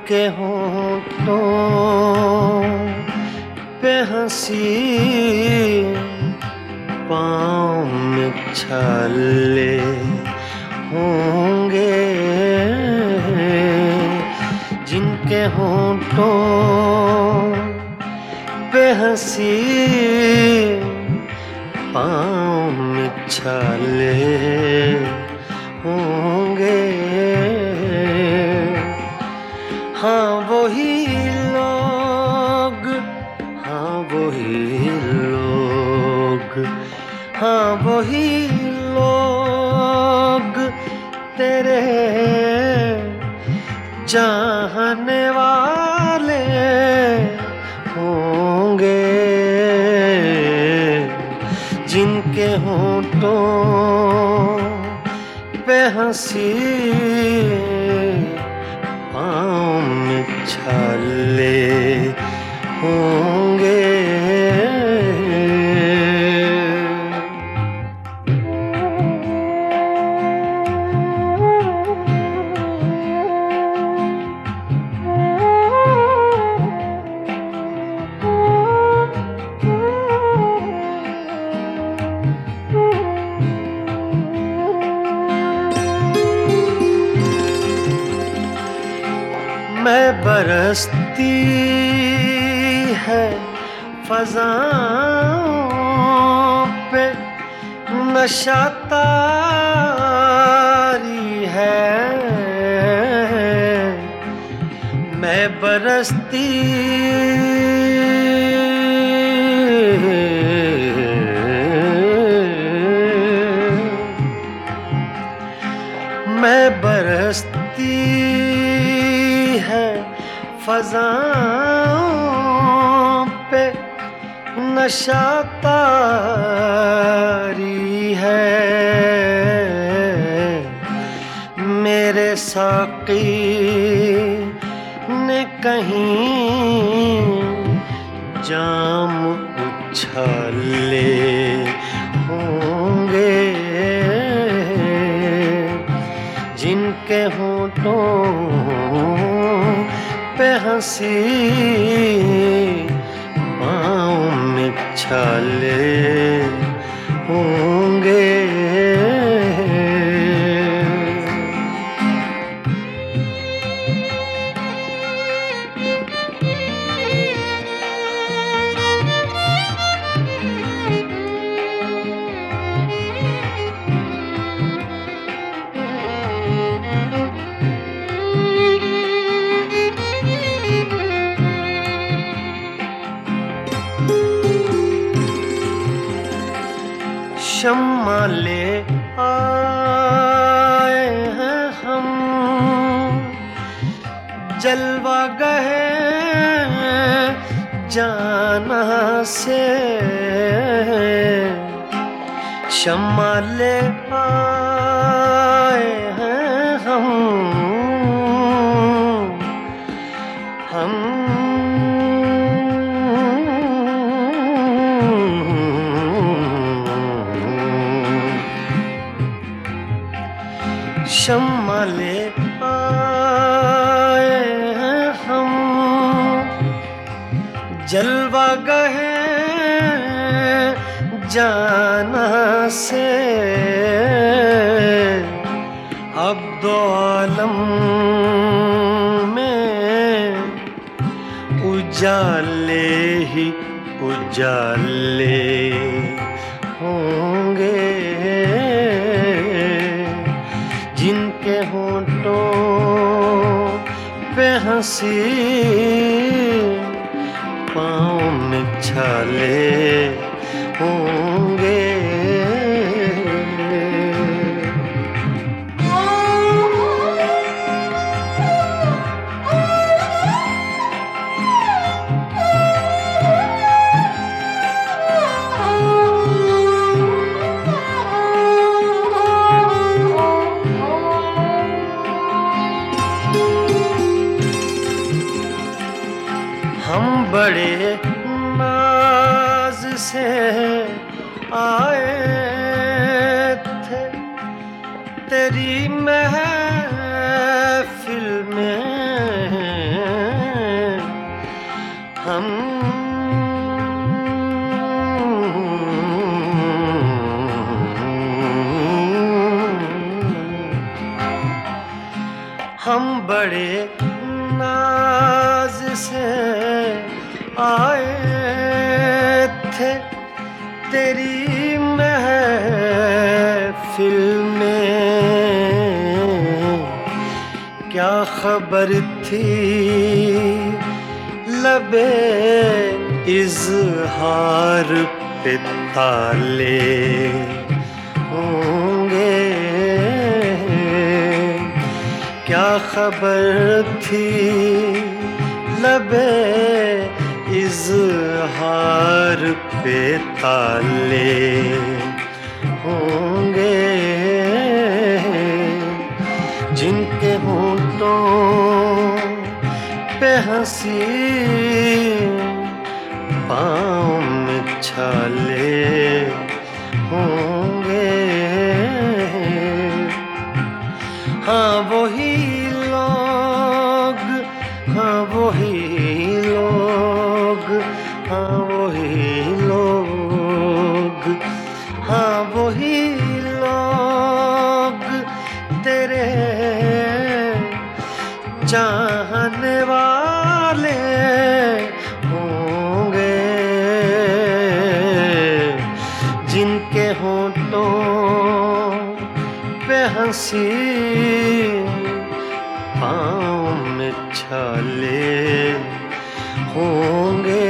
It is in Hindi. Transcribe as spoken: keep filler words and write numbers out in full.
जिनके होठों पे हंसी पाँव में छाले होंगे, जिनके होठों पे हंसी पाँव में छाले होंगे। हाँ वही लोग, हाँ वही लोग, हाँ वही लोग तेरे चाहने वाले होंगे, जिनके होठों पे हंसी पाँव में छाले होंगे। मैं बरसती है फ़ज़ाओं पे नशा तारी है, मैं बरसती मैं बरसती है फ़ज़ाओं पे नशा तारी है, मेरे साक़ी ने कहीं जाम उछाले होंगे, जिनके होठों पे हंसी पाँव में छाले होंगे। शम्मा ले आए हैं हम जलवा गए जाना से, शम्मा ले आए हैं हम हम शम्मा ले आए हैं हम जलवा गए जाना से, अब दो आलम में उजाले ही उजाले होंगे, जिनके होठों पे हंसी पाँव में छाले होंगे। हम बड़े नाज से आए थे तेरी महफिल में, बड़े नाज से आए थे तेरी महफिल में, क्या खबर थी लबे इज़हार पे ताले होंगे, क्या खबर थी लबे इज़हार पे ताले होंगे, जिनके होंठों पे हंसी पाँव में छाले होंगे। हाँ वही लोग, हाँ वही लोग, हाँ वही लोग, हाँ वही लोग तेरे चाहने वाले होंगे, जिनके होंठों पे हंसी पाँव में छाले होंगे।